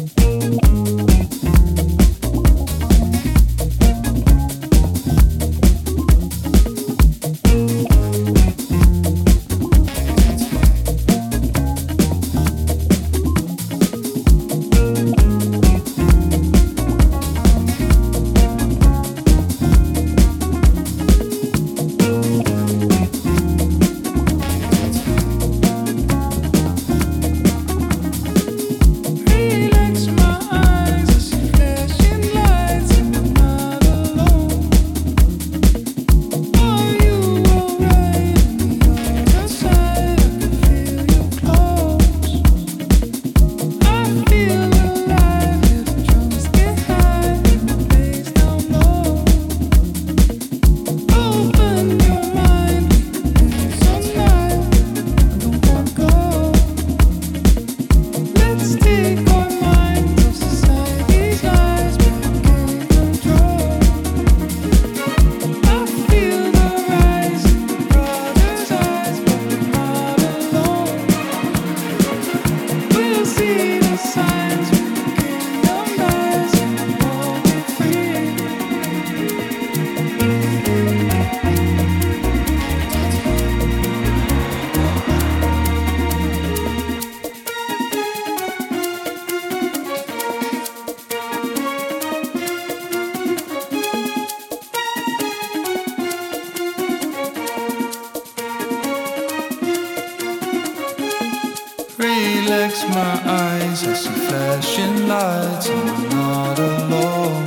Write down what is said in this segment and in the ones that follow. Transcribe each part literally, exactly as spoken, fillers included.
Relax my eyes, I see flashing lights and I'm not alone.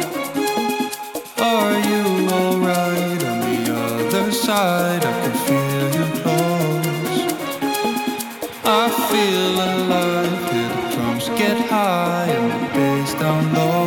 Are you alright on the other side? I can feel you close. I feel alive, hear the drums get high and the bass down low.